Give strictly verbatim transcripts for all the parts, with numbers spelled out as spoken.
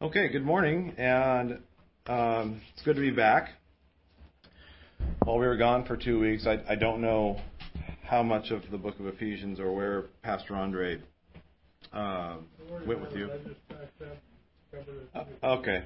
Okay, good morning, and um, it's good to be back. While we were gone for two weeks, I, I don't know how much of the book of Ephesians or where Pastor Andre uh, went with you. Uh, okay.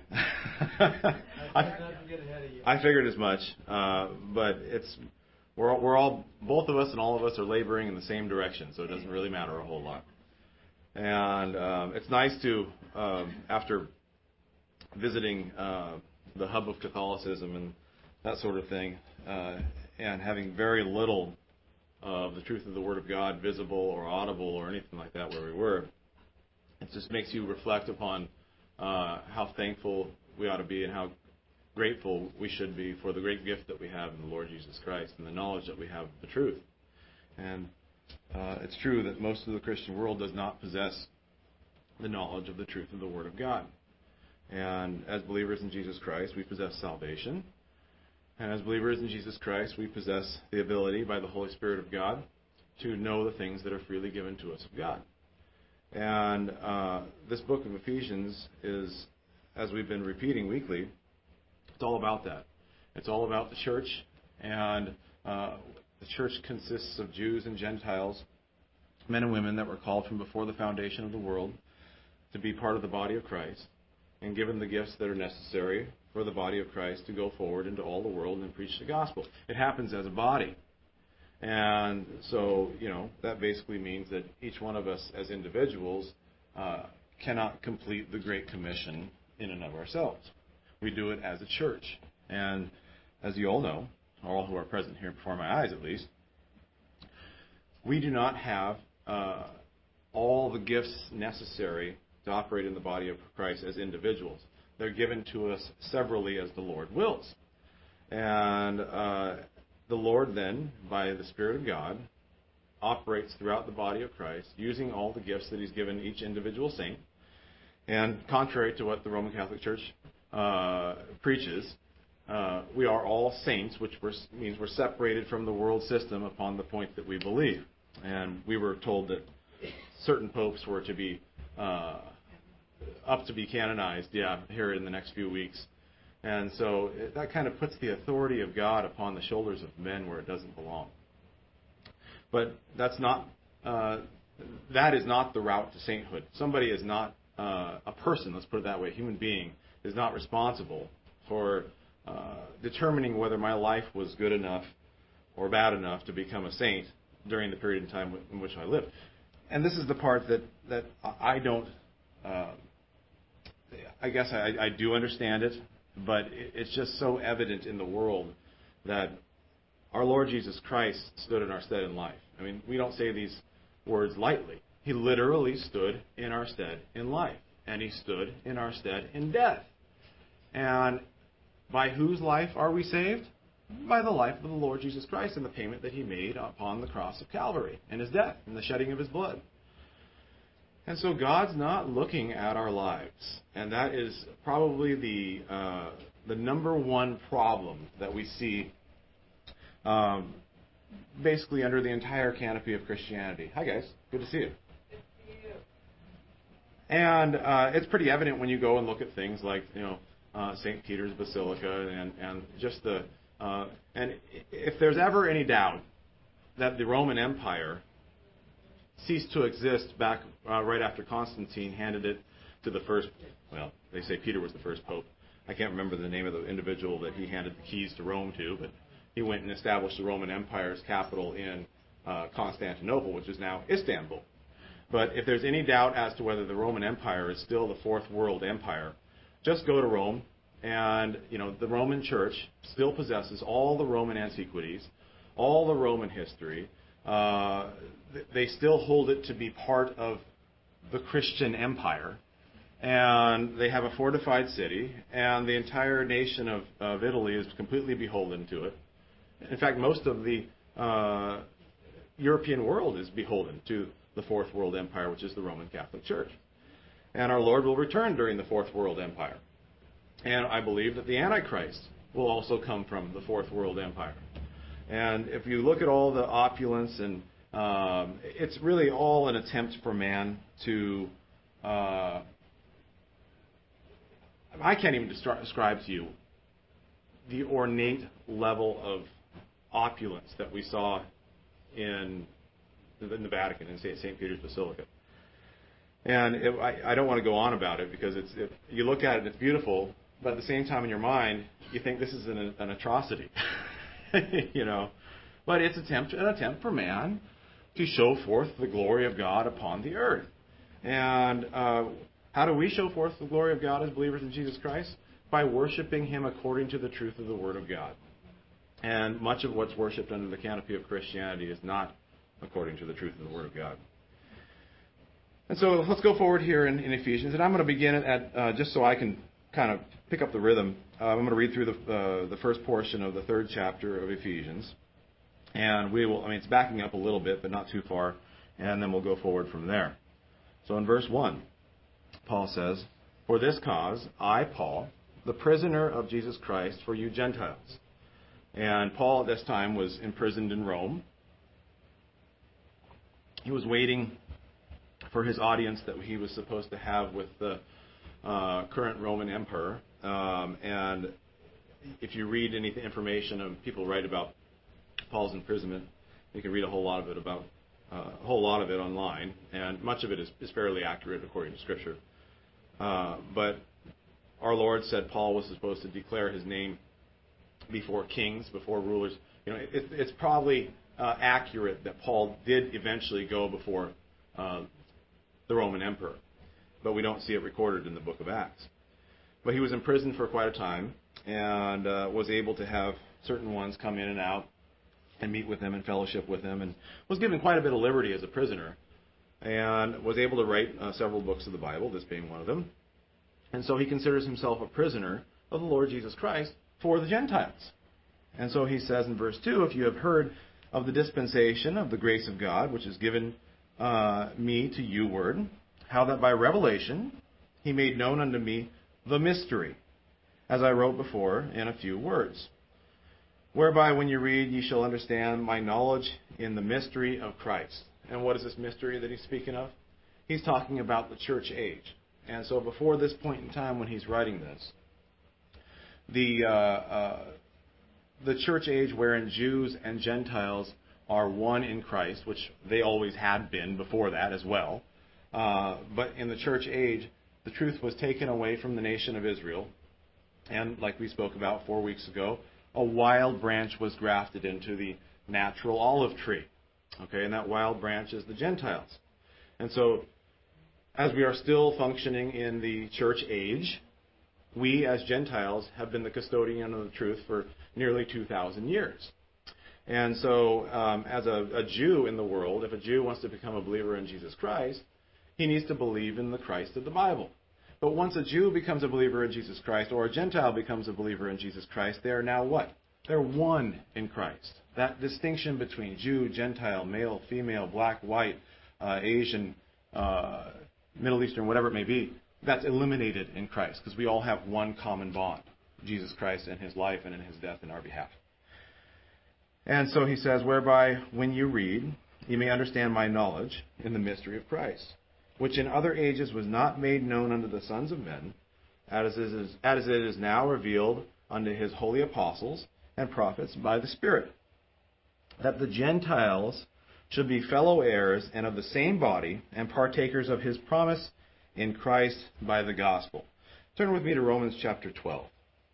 I, I figured as much, uh, but it's we're we're all both of us and all of us are laboring in the same direction, so it doesn't really matter a whole lot. And um, it's nice to um, after visiting uh, the hub of Catholicism and that sort of thing, uh, and having very little of the truth of the Word of God visible or audible or anything like that where we were, it just makes you reflect upon uh, how thankful we ought to be and how grateful we should be for the great gift that we have in the Lord Jesus Christ and the knowledge that we have of the truth. And uh, it's true that most of the Christian world does not possess the knowledge of the truth of the Word of God. And as believers in Jesus Christ, we possess salvation. And as believers in Jesus Christ, we possess the ability by the Holy Spirit of God to know the things that are freely given to us of God. And uh, this book of Ephesians is, as we've been repeating weekly, it's all about that. It's all about the church, and uh, the church consists of Jews and Gentiles, men and women that were called from before the foundation of the world to be part of the body of Christ, and given the gifts that are necessary for the body of Christ to go forward into all the world and preach the gospel. It happens as a body. And so, you know, that basically means that each one of us as individuals uh, cannot complete the Great Commission in and of ourselves. We do it as a church. And as you all know, all who are present here before my eyes at least, we do not have uh, all the gifts necessary to operate in the body of Christ as individuals. They're given to us severally as the Lord wills. And uh, the Lord then, by the Spirit of God, operates throughout the body of Christ, using all the gifts that He's given each individual saint. And contrary to what the Roman Catholic Church uh, preaches, uh, we are all saints, which we're, means we're separated from the world system upon the point that we believe. And we were told that certain popes were to be uh, up to be canonized, yeah, here in the next few weeks. And so it, that kind of puts the authority of God upon the shoulders of men where it doesn't belong. But that's not, uh, that is not the route to sainthood. Somebody is not, uh, a person, let's put it that way, a human being, is not responsible for uh, determining whether my life was good enough or bad enough to become a saint during the period of time in which I lived. And this is the part that, that I don't, uh, I guess I, I do understand it, but it's just so evident in the world that our Lord Jesus Christ stood in our stead in life. I mean, we don't say these words lightly. He literally stood in our stead in life, and He stood in our stead in death. And by whose life are we saved? By the life of the Lord Jesus Christ and the payment that He made upon the cross of Calvary and His death and the shedding of His blood. And so God's not looking at our lives. And that is probably the uh, the number one problem that we see um, basically under the entire canopy of Christianity. Hi, guys. Good to see you. Good to see you. And uh, it's pretty evident when you go and look at things like, you know, uh, Saint Peter's Basilica and, and just the... Uh, and if there's ever any doubt that the Roman Empire ceased to exist back uh, right after Constantine handed it to the first, well, they say Peter was the first pope. I can't remember the name of the individual that he handed the keys to Rome to, but he went and established the Roman Empire's capital in uh, Constantinople, which is now Istanbul. But if there's any doubt as to whether the Roman Empire is still the fourth world empire, just go to Rome, and you know the Roman Church still possesses all the Roman antiquities, all the Roman history. Uh, they still hold it to be part of the Christian empire, and they have a fortified city, and the entire nation of, of Italy is completely beholden to it. In fact, most of the uh, European world is beholden to the Fourth World Empire, which is the Roman Catholic Church. And our Lord will return during the Fourth World Empire. And I believe that the Antichrist will also come from the Fourth World Empire. And if you look at all the opulence, and um, it's really all an attempt for man to uh, I can't even describe to you the ornate level of opulence that we saw in, in the Vatican, in Saint Peter's Basilica. And it, I, I don't want to go on about it because it's it, you look at it, it's beautiful, but at the same time in your mind, you think this is an, an atrocity. You know, but it's attempt, an attempt for man to show forth the glory of God upon the earth. And uh, how do we show forth the glory of God as believers in Jesus Christ? By worshiping Him according to the truth of the Word of God. And much of what's worshipped under the canopy of Christianity is not according to the truth of the Word of God. And so let's go forward here in, in Ephesians. And I'm going to begin at, uh, just so I can kind of pick up the rhythm, uh, I'm going to read through the, uh, the first portion of the third chapter of Ephesians. And we will, I mean, it's backing up a little bit, but not too far. And then we'll go forward from there. So in verse one, Paul says, "For this cause, I, Paul, the prisoner of Jesus Christ, for you Gentiles." And Paul at this time was imprisoned in Rome. He was waiting for his audience that he was supposed to have with the uh, current Roman emperor. Um, and if you read any information, and people write about Paul's imprisonment, you can read a whole lot of it about uh, a whole lot of it online, and much of it is, is fairly accurate according to Scripture. Uh, but our Lord said Paul was supposed to declare his name before kings, before rulers. You know, it, it's probably uh, accurate that Paul did eventually go before uh, the Roman emperor, but we don't see it recorded in the book of Acts. But he was imprisoned for quite a time and uh, was able to have certain ones come in and out and meet with him and fellowship with him, and was given quite a bit of liberty as a prisoner, and was able to write uh, several books of the Bible, this being one of them. And so he considers himself a prisoner of the Lord Jesus Christ for the Gentiles. And so he says in verse two, "If you have heard of the dispensation of the grace of God, which is given uh, me to you word, how that by revelation he made known unto me the mystery, as I wrote before in a few words. Whereby when you read, ye shall understand my knowledge in the mystery of Christ." And what is this mystery that he's speaking of? He's talking about the church age. And so before this point in time when he's writing this, the uh, uh, the church age wherein Jews and Gentiles are one in Christ, which they always had been before that as well. Uh, but in the church age, the truth was taken away from the nation of Israel. And like we spoke about four weeks ago, a wild branch was grafted into the natural olive tree. Okay, and that wild branch is the Gentiles. And so, as we are still functioning in the church age, we as Gentiles have been the custodian of the truth for nearly two thousand years. And so, um, as a, a Jew in the world, if a Jew wants to become a believer in Jesus Christ, he needs to believe in the Christ of the Bible. But once a Jew becomes a believer in Jesus Christ, or a Gentile becomes a believer in Jesus Christ, they are now what? They're one in Christ. That distinction between Jew, Gentile, male, female, black, white, uh, Asian, uh, Middle Eastern, whatever it may be, that's eliminated in Christ, because we all have one common bond, Jesus Christ and his life and in his death in our behalf. And so he says, "Whereby when you read, you may understand my knowledge in the mystery of Christ, which in other ages was not made known unto the sons of men, as it is, as it is now revealed unto his holy apostles and prophets by the Spirit, that the Gentiles should be fellow heirs and of the same body and partakers of his promise in Christ by the gospel." Turn with me to Romans chapter twelve.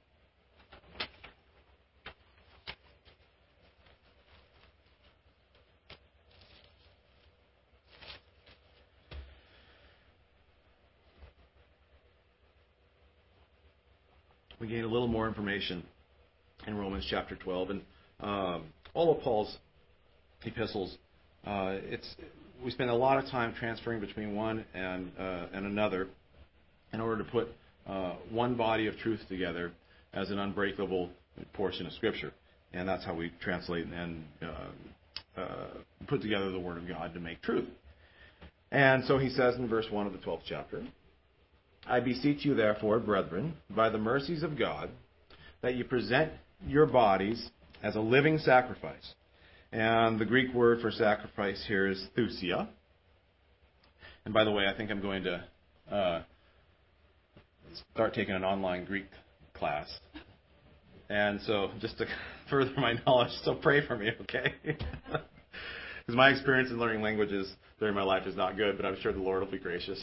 We gain a little more information in Romans chapter twelve, and um, all of Paul's epistles, uh, it's we spend a lot of time transferring between one and uh, and another in order to put uh, one body of truth together as an unbreakable portion of Scripture, and that's how we translate and uh, uh, put together the Word of God to make truth. And so he says in verse one of the twelfth chapter, "I beseech you therefore, brethren, by the mercies of God, that you present your bodies as a living sacrifice." And the Greek word for sacrifice here is thusia. And by the way, I think I'm going to uh, start taking an online Greek class. And so just to further my knowledge, so pray for me, okay? Because my experience in learning languages during my life is not good, but I'm sure the Lord will be gracious.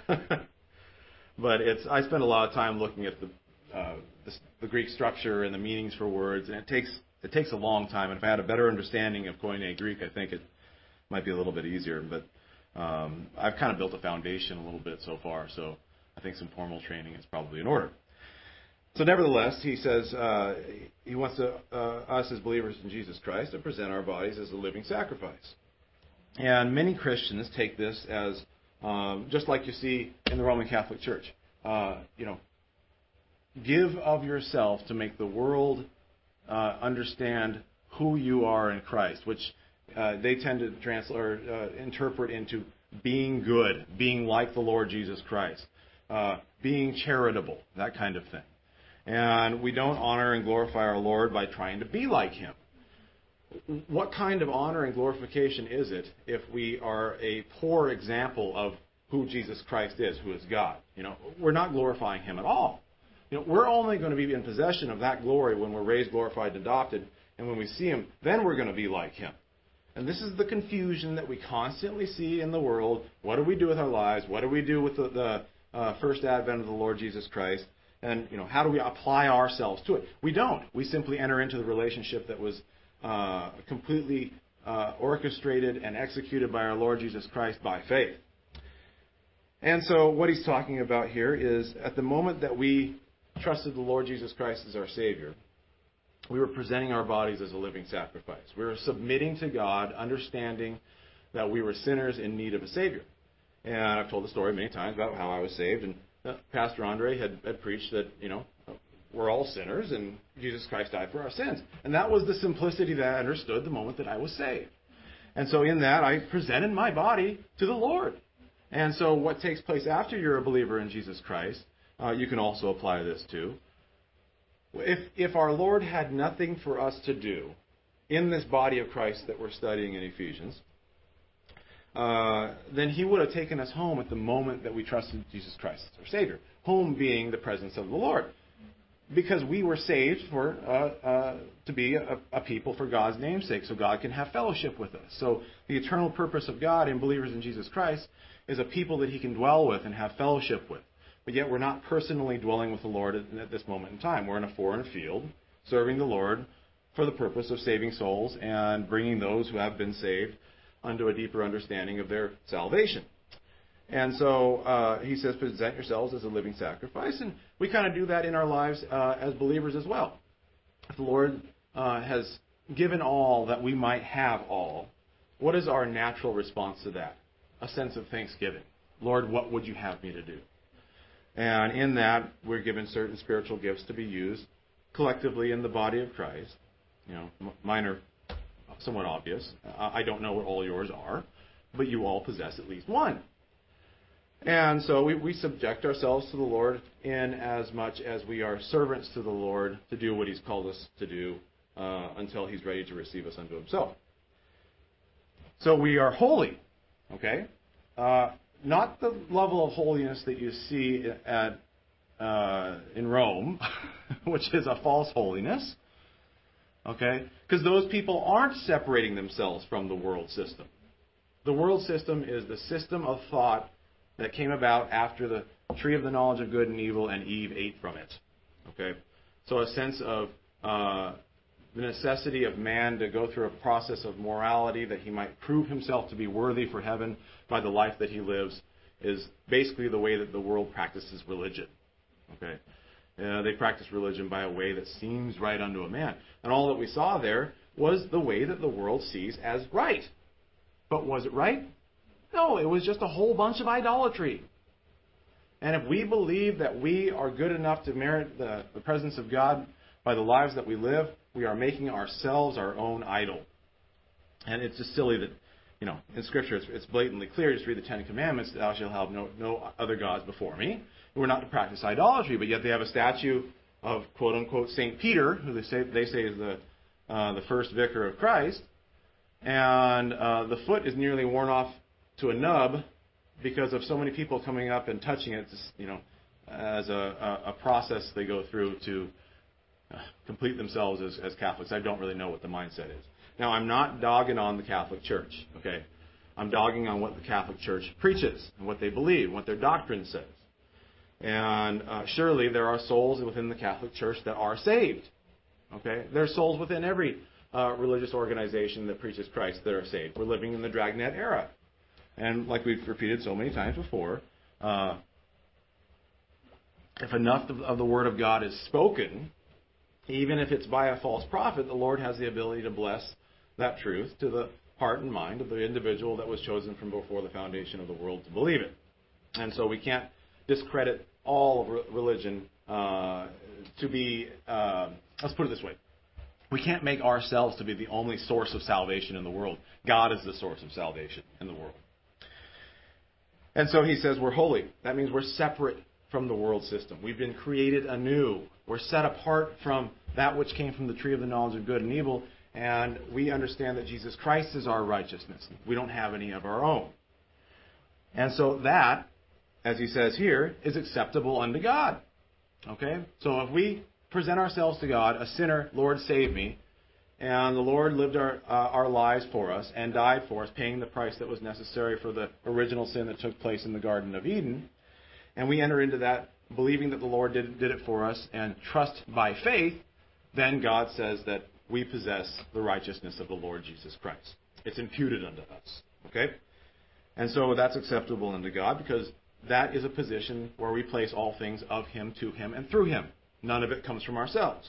But it's I spend a lot of time looking at the, uh, the the Greek structure and the meanings for words, and it takes it takes a long time. And if I had a better understanding of Koine Greek, I think it might be a little bit easier. But um, I've kind of built a foundation a little bit so far, so I think some formal training is probably in order. So nevertheless, he says uh, he wants to, uh, us as believers in Jesus Christ to present our bodies as a living sacrifice. And many Christians take this as um, just like you see in the Roman Catholic Church. Uh, you know, give of yourself to make the world uh, understand who you are in Christ, which uh, they tend to translate or uh, interpret into being good, being like the Lord Jesus Christ, uh, being charitable, that kind of thing. And we don't honor and glorify our Lord by trying to be like Him. What kind of honor and glorification is it if we are a poor example of who Jesus Christ is, who is God? You know, we're not glorifying Him at all. You know, we're only going to be in possession of that glory when we're raised, glorified, and adopted, and when we see Him, then we're going to be like Him. And this is the confusion that we constantly see in the world. What do we do with our lives? What do we do with the, the uh, first advent of the Lord Jesus Christ? And, you know, how do we apply ourselves to it? We don't. We simply enter into the relationship that was uh, completely uh, orchestrated and executed by our Lord Jesus Christ by faith. And so what he's talking about here is at the moment that we trusted the Lord Jesus Christ as our Savior, we were presenting our bodies as a living sacrifice. We were submitting to God, understanding that we were sinners in need of a Savior. And I've told the story many times about how I was saved, and Pastor Andre had, had preached that, you know, we're all sinners and Jesus Christ died for our sins. And that was the simplicity that I understood the moment that I was saved. And so in that, I presented my body to the Lord. And so what takes place after you're a believer in Jesus Christ, uh, you can also apply this to. If, if our Lord had nothing for us to do in this body of Christ that we're studying in Ephesians, Uh, then He would have taken us home at the moment that we trusted Jesus Christ as our Savior. Home being the presence of the Lord. Because we were saved for uh, uh, to be a, a people for God's name's sake, so God can have fellowship with us. So the eternal purpose of God in believers in Jesus Christ is a people that He can dwell with and have fellowship with. But yet we're not personally dwelling with the Lord at, at this moment in time. We're in a foreign field, serving the Lord for the purpose of saving souls and bringing those who have been saved unto a deeper understanding of their salvation. And so uh, he says, present yourselves as a living sacrifice. And we kind of do that in our lives uh, as believers as well. If the Lord uh, has given all that we might have all, what is our natural response to that? A sense of thanksgiving. Lord, what would you have me to do? And in that, we're given certain spiritual gifts to be used collectively in the body of Christ. You know, m- mine are somewhat obvious. Uh, I don't know what all yours are, but you all possess at least one. And so we, we subject ourselves to the Lord in as much as we are servants to the Lord to do what He's called us to do uh, until He's ready to receive us unto Himself. So we are holy, okay? Uh, not the level of holiness that you see at uh, in Rome, which is a false holiness. Okay? Because those people aren't separating themselves from the world system. The world system is the system of thought that came about after the tree of the knowledge of good and evil and Eve ate from it. Okay? So a sense of uh, the necessity of man to go through a process of morality that he might prove himself to be worthy for heaven by the life that he lives is basically the way that the world practices religion. Okay? Uh, they practice religion by a way that seems right unto a man. And all that we saw there was the way that the world sees as right. But was it right? No, it was just a whole bunch of idolatry. And if we believe that we are good enough to merit the, the presence of God by the lives that we live, we are making ourselves our own idol. And it's just silly that, you know, in Scripture it's, it's blatantly clear. Just read the Ten Commandments, thou shalt have no, no other gods before me. We're not to practice idolatry, but yet they have a statue of quote-unquote Saint Peter, who they say, they say is the, uh, the first vicar of Christ, and uh, the foot is nearly worn off to a nub because of so many people coming up and touching it, you know, as a, a, a process they go through to complete themselves as, as Catholics. I don't really know what the mindset is. Now, I'm not dogging on the Catholic Church, okay? I'm dogging on what the Catholic Church preaches and what they believe, what their doctrine says. And uh, surely there are souls within the Catholic Church that are saved, okay? There are souls within every uh, religious organization that preaches Christ that are saved. We're living in the Dragnet era. And like we've repeated so many times before, uh, if enough of, of the Word of God is spoken, even if it's by a false prophet, the Lord has the ability to bless that truth to the heart and mind of the individual that was chosen from before the foundation of the world to believe it. And so we can't discredit all of re- religion uh, to be, uh, let's put it this way. We can't make ourselves to be the only source of salvation in the world. God is the source of salvation in the world. And so he says we're holy. That means we're separate from the world system. We've been created anew. We're set apart from that which came from the tree of the knowledge of good and evil, and we understand that Jesus Christ is our righteousness. We don't have any of our own. And so that, as he says here, is acceptable unto God. Okay? So if we present ourselves to God, a sinner, Lord, save me, and the Lord lived our, uh, our lives for us and died for us, paying the price that was necessary for the original sin that took place in the Garden of Eden, and we enter into that believing that the Lord did, did it for us and trust by faith, then God says that we possess the righteousness of the Lord Jesus Christ. It's imputed unto us. Okay? And so that's acceptable unto God because that is a position where we place all things of Him, to Him, and through Him. None of it comes from ourselves.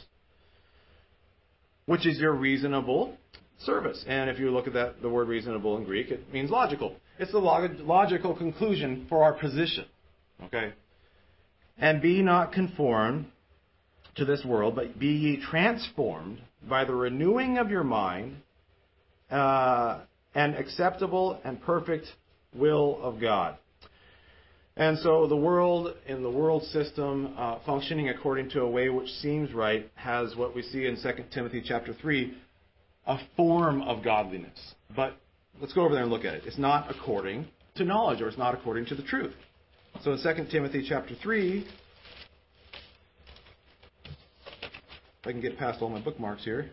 Which is your reasonable service. And if you look at that, the word reasonable in Greek, it means logical. It's the log- logical conclusion for our position. Okay? And be not conformed to this world, but be ye transformed by the renewing of your mind, uh, and acceptable and perfect will of God. And so the world, in the world system, uh, functioning according to a way which seems right, has what we see in Second Timothy chapter three, a form of godliness. But let's go over there and look at it. It's not according to knowledge, or it's not according to the truth. So in Second Timothy chapter three, if I can get past all my bookmarks here.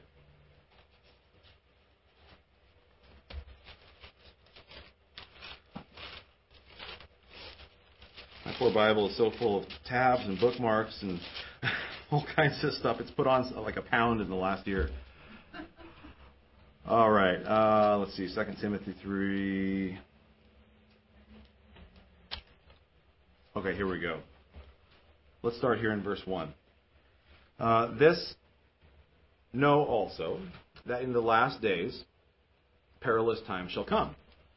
My poor Bible is so full of tabs and bookmarks and all kinds of stuff. It's put on like a pound in the last year. All right. Uh, let's see. Second Timothy three. Okay, here we go. Let's start here in verse one. Uh, this know also that in the last days perilous times shall come.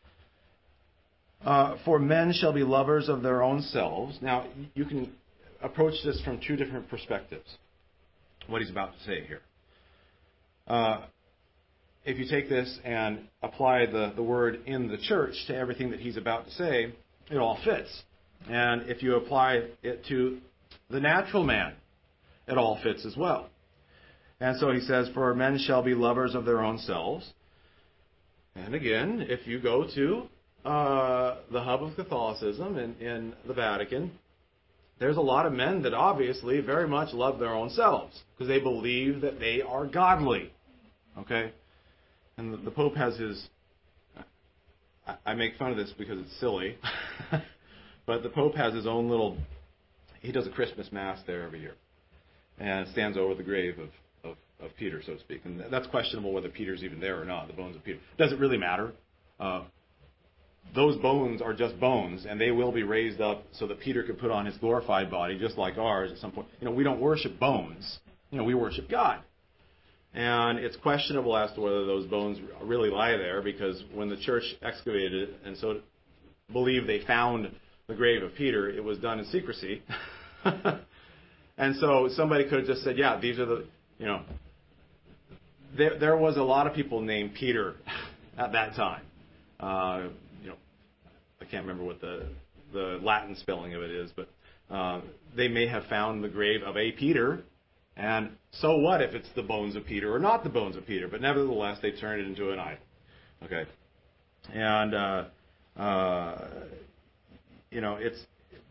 Uh, for men shall be lovers of their own selves. Now, you can approach this from two different perspectives, what he's about to say here. Uh, if you take this and apply the, the word in the church to everything that he's about to say, it all fits. And if you apply it to the natural man, it all fits as well. And so he says, for men shall be lovers of their own selves. And again, if you go to uh, the hub of Catholicism in, in the Vatican, there's a lot of men that obviously very much love their own selves because they believe that they are godly. Okay? And the, the Pope has his... I, I make fun of this because it's silly. But the Pope has his own little... He does a Christmas Mass there every year. And stands over the grave of, of, of Peter, so to speak. And that's questionable whether Peter's even there or not, the bones of Peter. Does it really matter? Uh, those bones are just bones, and they will be raised up so that Peter could put on his glorified body, just like ours at some point. You know, we don't worship bones. You know, we worship God. And it's questionable as to whether those bones really lie there, because when the church excavated it and so believed they found the grave of Peter, it was done in secrecy. And so somebody could have just said, yeah, these are the, you know, there, there was a lot of people named Peter at that time. Uh, you know, I can't remember what the, the Latin spelling of it is, but uh, they may have found the grave of a Peter. And so what if it's the bones of Peter or not the bones of Peter? But nevertheless, they turned it into an idol. Okay. And, uh, uh, you know, it's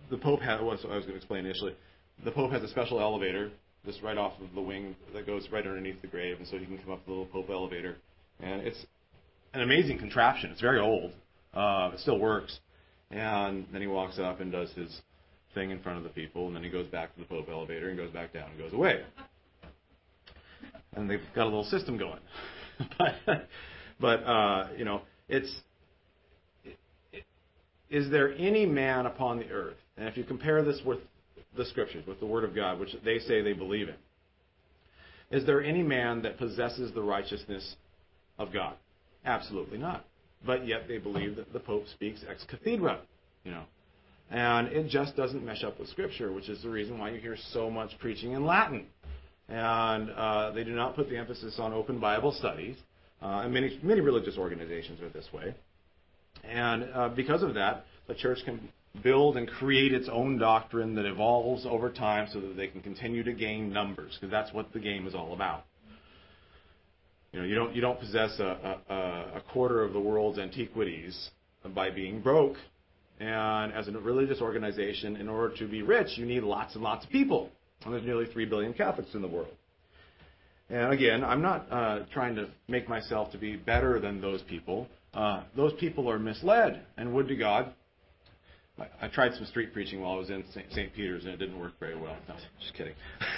the Pope has, what I was going to explain initially, the Pope has a special elevator just right off of the wing that goes right underneath the grave, and so he can come up the little Pope elevator. And it's an amazing contraption. It's very old. Uh, it still works. And then he walks up and does his thing in front of the people, and then he goes back to the Pope elevator and goes back down and goes away. And they've got a little system going. but, but uh, you know, it's, it, it, is there any man upon the earth, and if you compare this with the Scriptures, with the Word of God, which they say they believe in, is there any man that possesses the righteousness of God? Absolutely not. But yet they believe that the Pope speaks ex cathedra, you know. And it just doesn't mesh up with Scripture, which is the reason why you hear so much preaching in Latin. And uh, they do not put the emphasis on open Bible studies. Uh, and many, many religious organizations are this way. And uh, because of that, the church can build and create its own doctrine that evolves over time so that they can continue to gain numbers, because that's what the game is all about. You know, you don't you don't possess a, a, a quarter of the world's antiquities by being broke. And as a religious organization, in order to be rich, you need lots and lots of people. And there's nearly three billion Catholics in the world. And again, I'm not uh, trying to make myself to be better than those people. Uh, those people are misled. And would to God, I, I tried some street preaching while I was in Saint Peter's, and it didn't work very well. No, just kidding.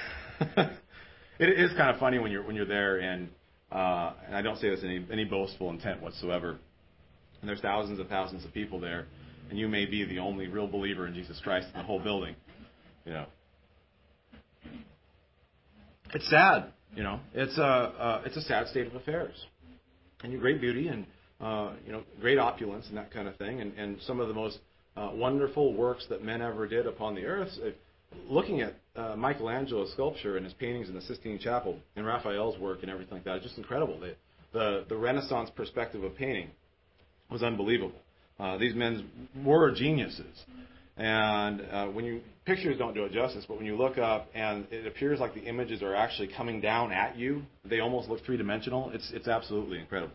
It is kind of funny when you're when you're there, and uh, and I don't say this in any, any boastful intent whatsoever. And there's thousands and thousands of people there, and you may be the only real believer in Jesus Christ in the whole building. You know, it's sad. You know, it's a uh, it's a sad state of affairs. And you great beauty and uh, you know great opulence and that kind of thing, and, and some of the most uh, wonderful works that men ever did upon the earth. If, looking at uh, Michelangelo's sculpture and his paintings in the Sistine Chapel and Raphael's work and everything like that, it's just incredible. The the, the Renaissance perspective of painting was unbelievable. Uh, these men were geniuses. And uh, when you pictures don't do it justice, but when you look up and it appears like the images are actually coming down at you, they almost look three-dimensional. It's it's absolutely incredible.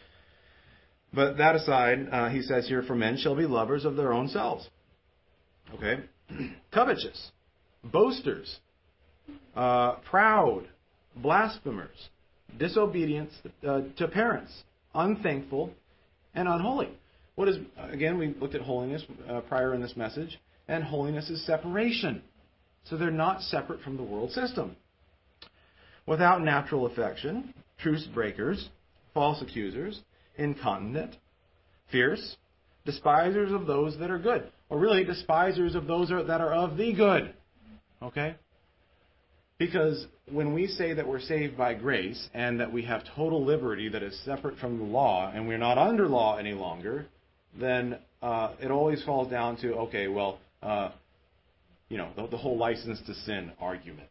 But that aside, uh, he says here, for men shall be lovers of their own selves. Okay? Covetous, boasters, uh, proud, blasphemers, disobedient uh, to parents, unthankful, and unholy. What is, again, we looked at holiness uh, prior in this message, and holiness is separation. So they're not separate from the world system. Without natural affection, truce breakers, false accusers, incontinent, fierce, despisers of those that are good. Or really, despisers of those that are of the good. Okay? Because when we say that we're saved by grace and that we have total liberty that is separate from the law and we're not under law any longer, then uh, it always falls down to, okay, well, uh, you know, the, the whole license to sin argument.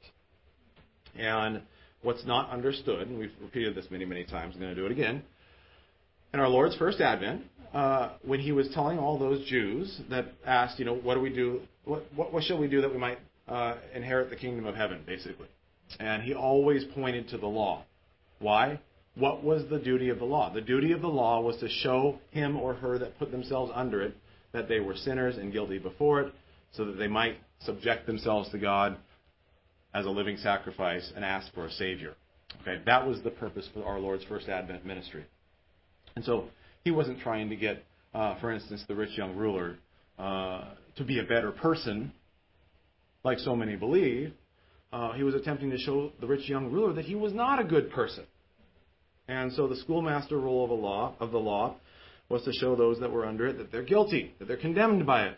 And what's not understood, and we've repeated this many, many times, I'm going to do it again, in our Lord's first advent, uh, when he was telling all those Jews that asked, you know, what do we do, what, what, what shall we do that we might uh, inherit the kingdom of heaven, basically. And he always pointed to the law. Why? What was the duty of the law? The duty of the law was to show him or her that put themselves under it that they were sinners and guilty before it, so that they might subject themselves to God as a living sacrifice and ask for a Savior. Okay, that was the purpose for our Lord's first Advent ministry. And so he wasn't trying to get, uh, for instance, the rich young ruler uh, to be a better person, like so many believe. Uh, he was attempting to show the rich young ruler that he was not a good person. And so the schoolmaster role of, a law, of the law was to show those that were under it that they're guilty, that they're condemned by it.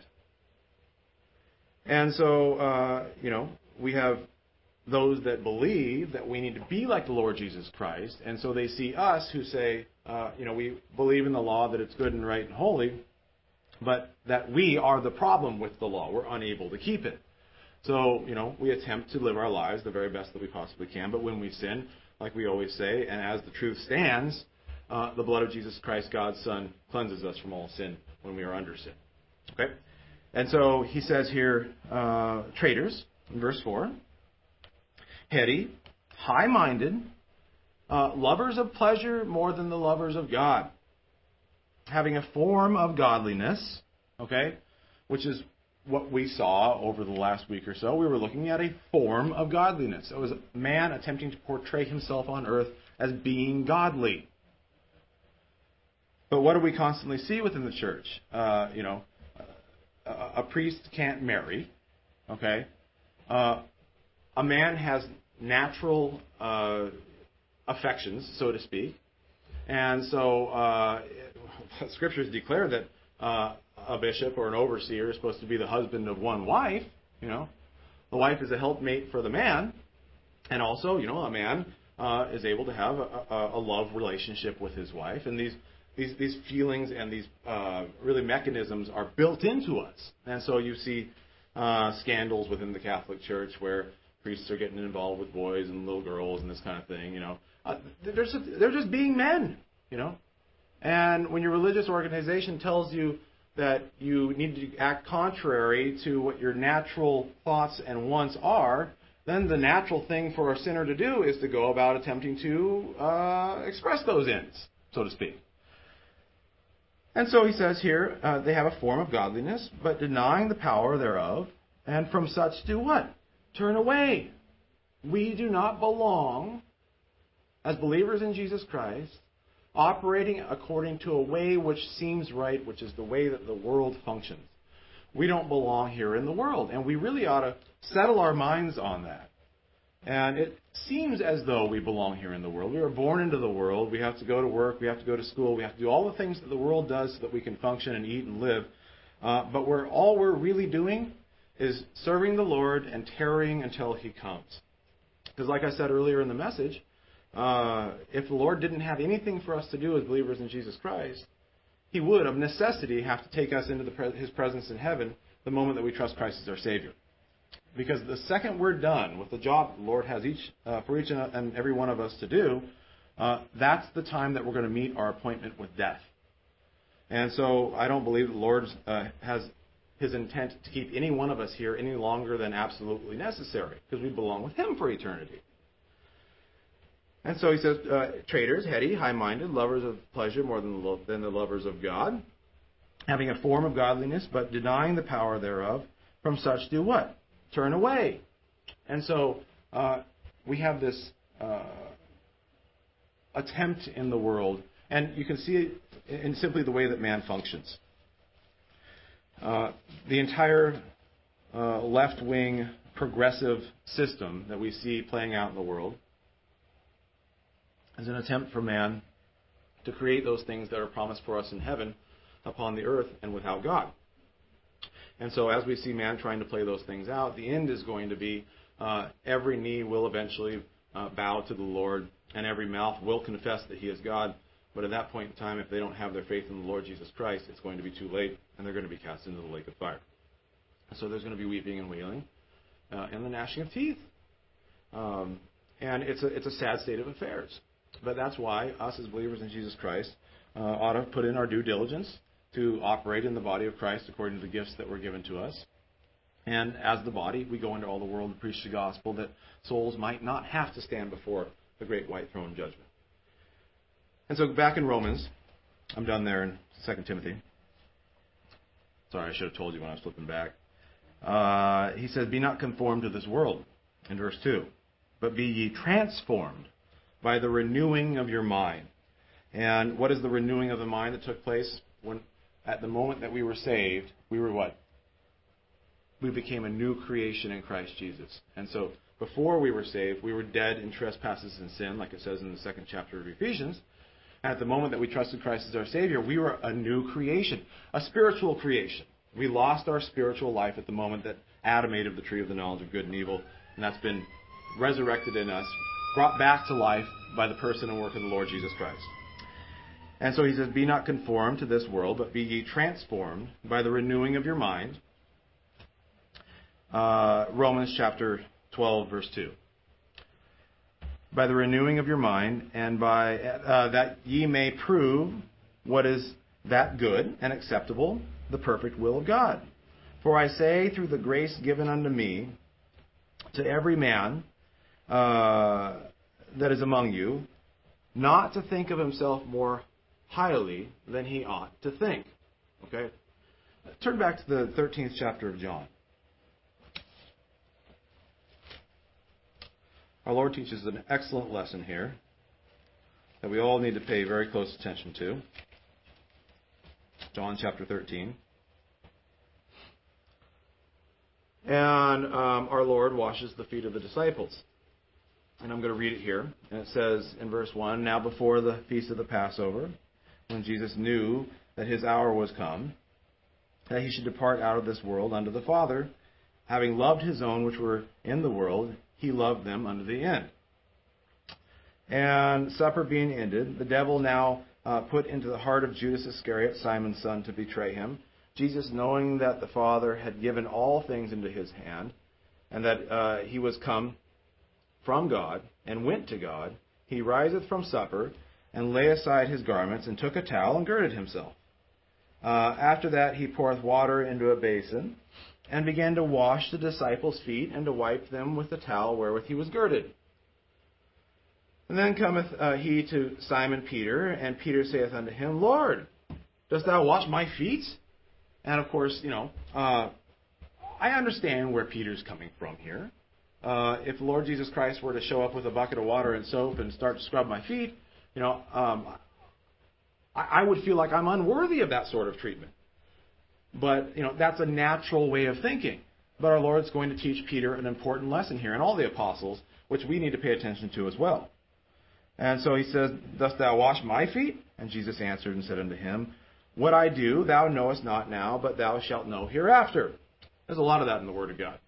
And so, uh, you know, we have those that believe that we need to be like the Lord Jesus Christ. And so they see us who say, uh, you know, we believe in the law that it's good and right and holy, but that we are the problem with the law. We're unable to keep it. So, you know, we attempt to live our lives the very best that we possibly can. But when we sin, like we always say, and as the truth stands, uh, the blood of Jesus Christ, God's Son, cleanses us from all sin when we are under sin. Okay? And so he says here, uh, traitors, in verse four, heady, high-minded, uh, lovers of pleasure more than the lovers of God, having a form of godliness, okay, which is what we saw over the last week or so. We were looking at a form of godliness. It was man attempting to portray himself on earth as being godly. But what do we constantly see within the church? Uh, you know, a, a priest can't marry, okay? Uh, a man has natural uh, affections, so to speak. And so uh, scriptures declare that uh, a bishop or an overseer is supposed to be the husband of one wife. You know, the wife is a helpmate for the man. And also, you know, a man uh, is able to have a, a, a love relationship with his wife. And these These, these feelings and these uh, really mechanisms are built into us. And so you see uh, scandals within the Catholic Church where priests are getting involved with boys and little girls and this kind of thing, you know. Uh, they're, just, they're just being men, you know. And when your religious organization tells you that you need to act contrary to what your natural thoughts and wants are, then the natural thing for a sinner to do is to go about attempting to uh, express those ends, so to speak. And so he says here, uh, they have a form of godliness, but denying the power thereof, and from such do what? Turn away. We do not belong, as believers in Jesus Christ, operating according to a way which seems right, which is the way that the world functions. We don't belong here in the world, and we really ought to settle our minds on that. And it seems as though we belong here in the world. We were born into the world. We have to go to work. We have to go to school. We have to do all the things that the world does so that we can function and eat and live. Uh, but we're, all we're really doing is serving the Lord and tarrying until He comes. Because like I said earlier in the message, uh, if the Lord didn't have anything for us to do as believers in Jesus Christ, He would, of necessity, have to take us into the pre- His presence in heaven the moment that we trust Christ as our Savior. Because the second we're done with the job the Lord has each uh, for each and every one of us to do, uh, that's the time that we're going to meet our appointment with death. And so I don't believe the Lord uh, has His intent to keep any one of us here any longer than absolutely necessary, because we belong with Him for eternity. And so he says, uh, traitors, heady, high-minded, lovers of pleasure more than the, than the lovers of God, having a form of godliness, but denying the power thereof, from such do what? Turn away. And so uh, we have this uh, attempt in the world, and you can see it in simply the way that man functions. Uh, the entire uh, left-wing progressive system that we see playing out in the world is an attempt for man to create those things that are promised for us in heaven upon the earth and without God. And so as we see man trying to play those things out, the end is going to be uh, every knee will eventually uh, bow to the Lord, and every mouth will confess that He is God. But at that point in time, if they don't have their faith in the Lord Jesus Christ, it's going to be too late, and they're going to be cast into the lake of fire. So there's going to be weeping and wailing uh, and the gnashing of teeth. Um, and it's a, it's a sad state of affairs. But that's why us as believers in Jesus Christ uh, ought to put in our due diligence to operate in the body of Christ according to the gifts that were given to us. And as the body, we go into all the world and preach the gospel that souls might not have to stand before the great white throne judgment. And so back in Romans, I'm done there in Second Timothy. Sorry, I should have told you when I was flipping back. Uh, he says, be not conformed to this world, in verse two, but be ye transformed by the renewing of your mind. And what is the renewing of the mind that took place? When, at the moment that we were saved, we were what? We became a new creation in Christ Jesus. And so before we were saved, we were dead in trespasses and sin, like it says in the second chapter of Ephesians. And at the moment that we trusted Christ as our Savior, we were a new creation, a spiritual creation. We lost our spiritual life at the moment that Adam ate of the tree of the knowledge of good and evil, and that's been resurrected in us, brought back to life by the person and work of the Lord Jesus Christ. And so he says, be not conformed to this world, but be ye transformed by the renewing of your mind. Uh, Romans chapter twelve, verse two. By the renewing of your mind, and by uh, that ye may prove what is that good and acceptable, the perfect will of God. For I say, through the grace given unto me, to every man uh, that is among you, not to think of himself more highly than he ought to think. Okay? Turn back to the thirteenth chapter of John. Our Lord teaches an excellent lesson here that we all need to pay very close attention to. John chapter thirteen. And um, our Lord washes the feet of the disciples. And I'm going to read it here. And it says in verse one, "Now before the feast of the Passover, when Jesus knew that his hour was come, that he should depart out of this world unto the Father, having loved his own which were in the world, he loved them unto the end. And supper being ended, the devil now uh, put into the heart of Judas Iscariot, Simon's son, to betray him. Jesus, knowing that the Father had given all things into his hand, and that uh, he was come from God, and went to God, he riseth from supper, and lay aside his garments, and took a towel, and girded himself. Uh, after that he poureth water into a basin, and began to wash the disciples' feet, and to wipe them with the towel wherewith he was girded. And then cometh uh, he to Simon Peter, and Peter saith unto him, Lord, dost thou wash my feet? And of course, you know, uh, I understand where Peter's coming from here. Uh, if the Lord Jesus Christ were to show up with a bucket of water and soap and start to scrub my feet, you know, um, I, I would feel like I'm unworthy of that sort of treatment. But, you know, that's a natural way of thinking. But our Lord's going to teach Peter an important lesson here, and all the apostles, which we need to pay attention to as well. And so he says, Dost thou wash my feet? And Jesus answered and said unto him, What I do thou knowest not now, but thou shalt know hereafter. There's a lot of that in the Word of God.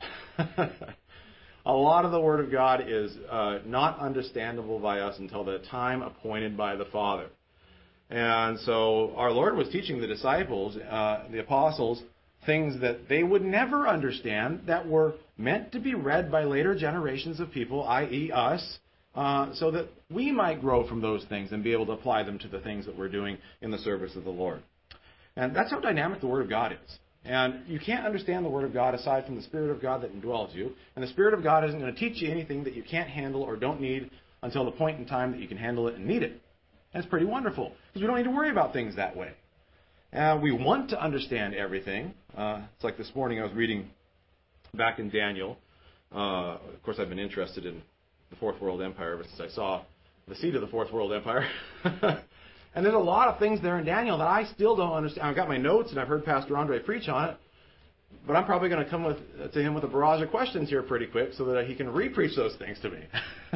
A lot of the Word of God is uh, not understandable by us until the time appointed by the Father. And so our Lord was teaching the disciples, uh, the apostles, things that they would never understand that were meant to be read by later generations of people, that is us, uh, so that we might grow from those things and be able to apply them to the things that we're doing in the service of the Lord. And that's how dynamic the Word of God is. And you can't understand the Word of God aside from the Spirit of God that indwells you. And the Spirit of God isn't going to teach you anything that you can't handle or don't need until the point in time that you can handle it and need it. That's pretty wonderful, because we don't need to worry about things that way. Uh, we want to understand everything. Uh, it's like this morning I was reading back in Daniel. Uh, of course, I've been interested in the Fourth World Empire ever since I saw the seed of the Fourth World Empire. And there's a lot of things there in Daniel that I still don't understand. I've got my notes, and I've heard Pastor Andre preach on it. But I'm probably going to come with, to him with a barrage of questions here pretty quick so that he can re-preach those things to me.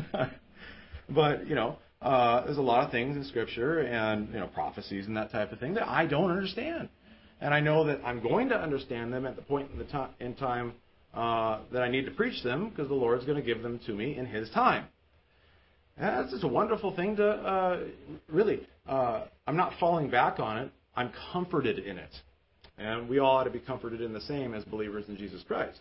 But, you know, uh, there's a lot of things in Scripture and, you know, prophecies and that type of thing that I don't understand. And I know that I'm going to understand them at the point in, the to- in time uh, that I need to preach them, because the Lord's going to give them to me in His time. And that's just a wonderful thing to, uh, really, uh, I'm not falling back on it. I'm comforted in it. And we all ought to be comforted in the same as believers in Jesus Christ.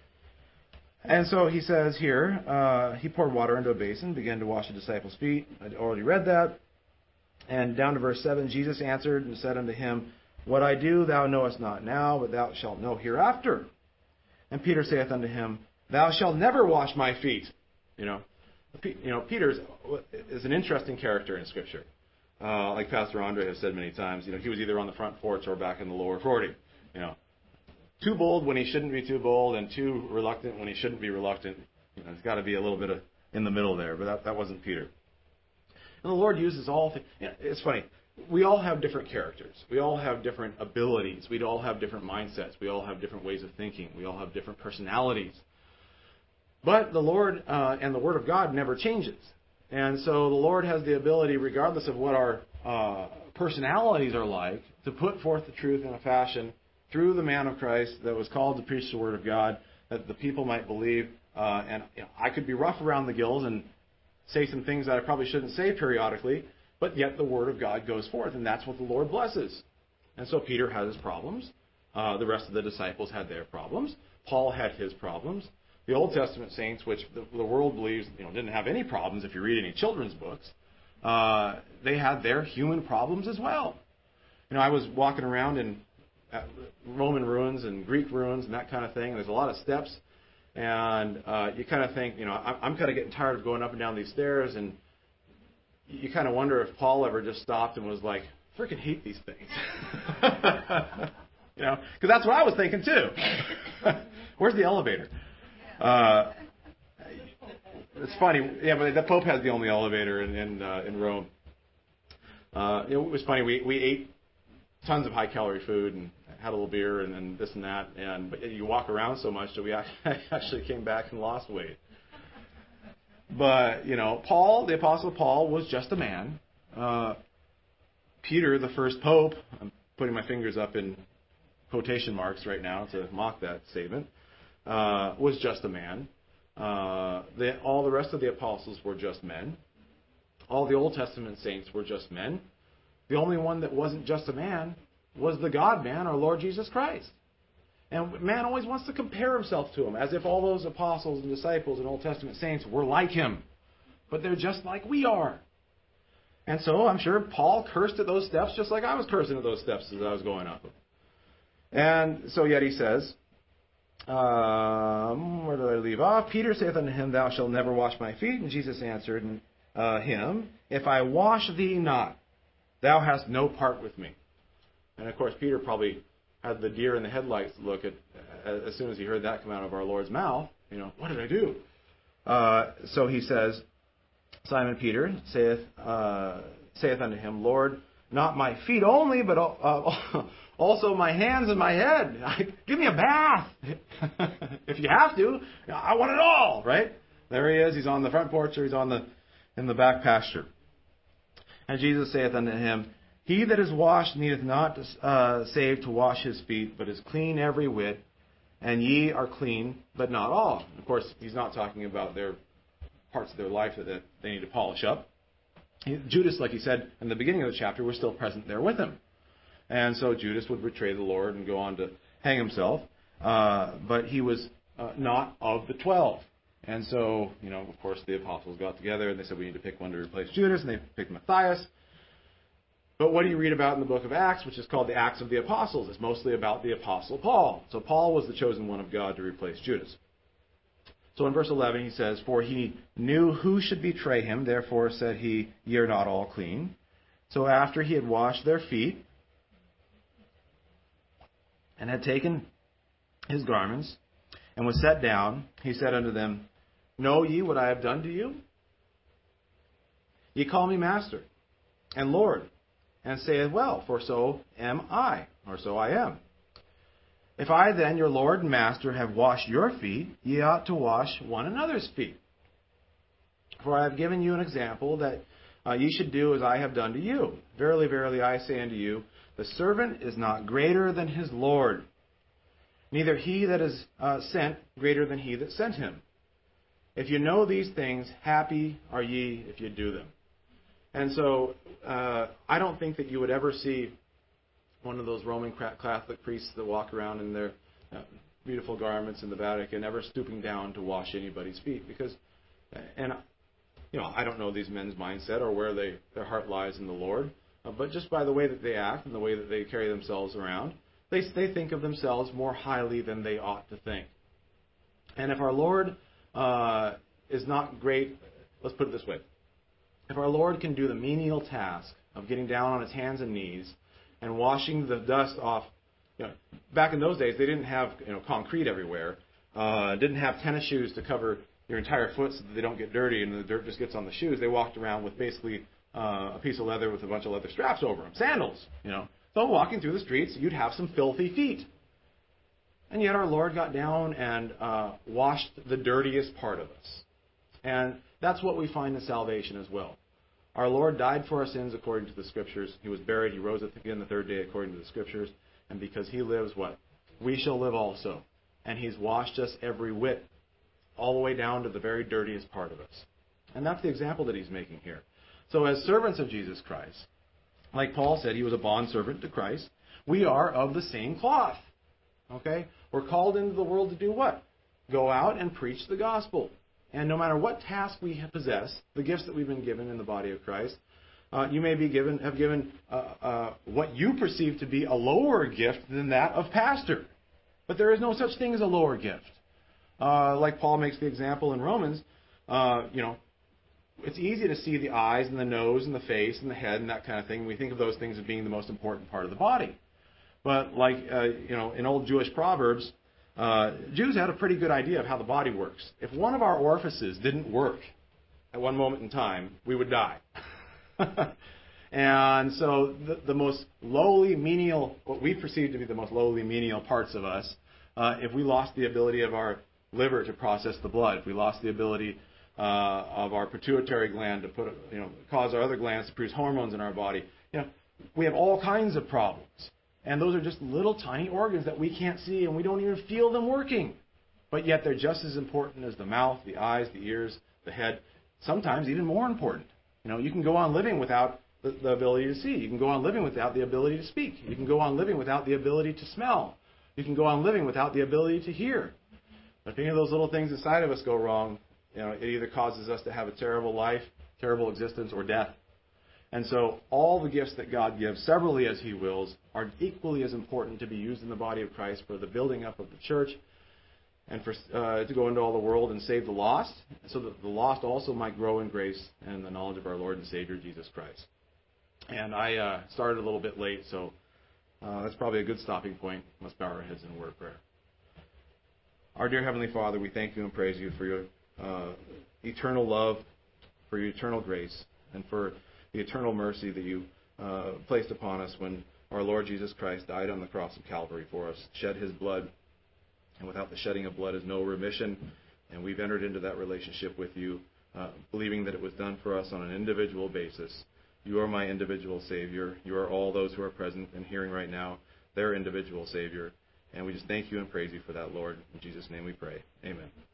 And so he says here, uh, he poured water into a basin, began to wash the disciples' feet. I'd already read that. And down to verse seven, Jesus answered and said unto him, What I do thou knowest not now, but thou shalt know hereafter. And Peter saith unto him, Thou shalt never wash my feet. You know, you know, Peter is an interesting character in Scripture. Uh, like Pastor Andre has said many times, you know, he was either on the front porch or back in the lower forty. You know, too bold when he shouldn't be too bold, and too reluctant when he shouldn't be reluctant. You know, there's got to be a little bit of in the middle there, but that, that wasn't Peter. And the Lord uses all things. You know, it's funny. We all have different characters. We all have different abilities. We all have different mindsets. We all have different ways of thinking. We all have different personalities. But the Lord uh, and the Word of God never changes. And so the Lord has the ability, regardless of what our uh, personalities are like, to put forth the truth in a fashion through the man of Christ that was called to preach the Word of God, that the people might believe. Uh, and you know, I could be rough around the gills and say some things that I probably shouldn't say periodically, but yet the Word of God goes forth, and that's what the Lord blesses. And so Peter had his problems. Uh, the rest of the disciples had their problems. Paul had his problems. The Old Testament saints, which the, the world believes you know didn't have any problems if you read any children's books, uh, they had their human problems as well. You know, I was walking around in uh, Roman ruins and Greek ruins and that kind of thing, and there's a lot of steps, and uh, you kind of think, you know, I'm, I'm kind of getting tired of going up and down these stairs, and you kind of wonder if Paul ever just stopped and was like, freaking hate these things. You know, because that's what I was thinking too. Where's the elevator? Uh, it's funny. Yeah, but the Pope has the only elevator in in, uh, in Rome. Uh, it was funny. We we ate tons of high calorie food and had a little beer and, and this and that. And but you walk around so much that we actually came back and lost weight. But you know, Paul, the Apostle Paul, was just a man. Uh, Peter, the first pope. I'm putting my fingers up in quotation marks right now to mock that statement, uh, was just a man. Uh, the, all the rest of the apostles were just men. All the Old Testament saints were just men. The only one that wasn't just a man was the God-man, our Lord Jesus Christ. And man always wants to compare himself to him, as if all those apostles and disciples and Old Testament saints were like him. But they're just like we are. And so I'm sure Paul cursed at those steps just like I was cursing at those steps as I was going up them. And so yet he says, um, where did I leave off? Peter saith unto him, Thou shalt never wash my feet. And Jesus answered uh, him, If I wash thee not, thou hast no part with me. And of course, Peter probably had the deer in the headlights look at as soon as he heard that come out of our Lord's mouth. You know, what did I do? Uh, so he says, Simon Peter saith, uh, saith unto him, Lord, not my feet only, but uh, also my hands and my head. Give me a bath. If you have to. I want it all, right? There he is. He's on the front porch or he's on the in the back pasture. And Jesus saith unto him, He that is washed needeth not uh, save to wash his feet, but is clean every whit, and ye are clean, but not all. Of course, he's not talking about their parts of their life that, that they need to polish up. Judas, like he said in the beginning of the chapter, was still present there with him. And so Judas would betray the Lord and go on to hang himself. Uh, but he was uh, not of the twelve. And so, you know, of course, the apostles got together and they said, we need to pick one to replace Judas. And they picked Matthias. But what do you read about in the book of Acts, which is called the Acts of the Apostles? It's mostly about the Apostle Paul. So Paul was the chosen one of God to replace Judas. So in verse eleven he says, For he knew who should betray him, therefore said he, Ye are not all clean. So after he had washed their feet, and had taken his garments, and was set down, he said unto them, Know ye what I have done to you? Ye call me Master, and Lord, and saith, Well, for so am I, or so I am. If I then, your Lord and Master, have washed your feet, ye ought to wash one another's feet. For I have given you an example that uh, ye should do as I have done to you. Verily, verily, I say unto you, the servant is not greater than his Lord, neither he that is uh, sent greater than he that sent him. If you know these things, happy are ye if you do them. And so uh, I don't think that you would ever see one of those Roman Catholic priests that walk around in their uh, beautiful garments in the Vatican ever stooping down to wash anybody's feet. Because, and you know, I don't know these men's mindset or where they, their heart lies in the Lord, uh, but just by the way that they act and the way that they carry themselves around, they, they think of themselves more highly than they ought to think. And if our Lord uh, is not great, let's put it this way. If our Lord can do the menial task of getting down on his hands and knees and washing the dust off, you know, back in those days they didn't have you know concrete everywhere, uh, didn't have tennis shoes to cover your entire foot so that they don't get dirty and the dirt just gets on the shoes. They walked around with basically uh, a piece of leather with a bunch of leather straps over them, sandals. You know, so walking through the streets, you'd have some filthy feet. And yet our Lord got down and uh, washed the dirtiest part of us. And that's what we find in salvation as well. Our Lord died for our sins according to the Scriptures. He was buried. He rose again the third day according to the Scriptures. And because he lives, what? We shall live also. And he's washed us every whit, all the way down to the very dirtiest part of us. And that's the example that he's making here. So as servants of Jesus Christ, like Paul said, he was a bondservant to Christ, we are of the same cloth. Okay? We're called into the world to do what? Go out and preach the gospel. And no matter what task we possess, the gifts that we've been given in the body of Christ, uh, you may be given, have given uh, uh, what you perceive to be a lower gift than that of pastor. But there is no such thing as a lower gift. Uh, like Paul makes the example in Romans, uh, you know, it's easy to see the eyes and the nose and the face and the head and that kind of thing. We think of those things as being the most important part of the body. But like, uh, you know, in old Jewish proverbs, uh, Jews had a pretty good idea of how the body works. If one of our orifices didn't work at one moment in time, we would die. And so the, the most lowly, menial, what we perceive to be the most lowly, menial parts of us, uh, if we lost the ability of our liver to process the blood, if we lost the ability uh, of our pituitary gland to put, you know, cause our other glands to produce hormones in our body, you know, we have all kinds of problems. And those are just little tiny organs that we can't see and we don't even feel them working. But yet they're just as important as the mouth, the eyes, the ears, the head, sometimes even more important. You know, you can go on living without the, the ability to see. You can go on living without the ability to speak. You can go on living without the ability to smell. You can go on living without the ability to hear. But if any of those little things inside of us go wrong, you know, it either causes us to have a terrible life, terrible existence, or death. And so all the gifts that God gives, severally as He wills, are equally as important to be used in the body of Christ for the building up of the church and for uh, to go into all the world and save the lost, so that the lost also might grow in grace and the knowledge of our Lord and Savior, Jesus Christ. And I uh, started a little bit late, so uh, that's probably a good stopping point. Let's bow our heads in a word of prayer. Our dear Heavenly Father, we thank you and praise you for your uh, eternal love, for your eternal grace, and for the eternal mercy that you uh, placed upon us when our Lord Jesus Christ died on the cross of Calvary for us, shed His blood. And without the shedding of blood is no remission. And we've entered into that relationship with you, uh, believing that it was done for us on an individual basis. You are my individual Savior. You are all those who are present and hearing right now, their individual Savior. And we just thank you and praise you for that, Lord. In Jesus' name we pray. Amen.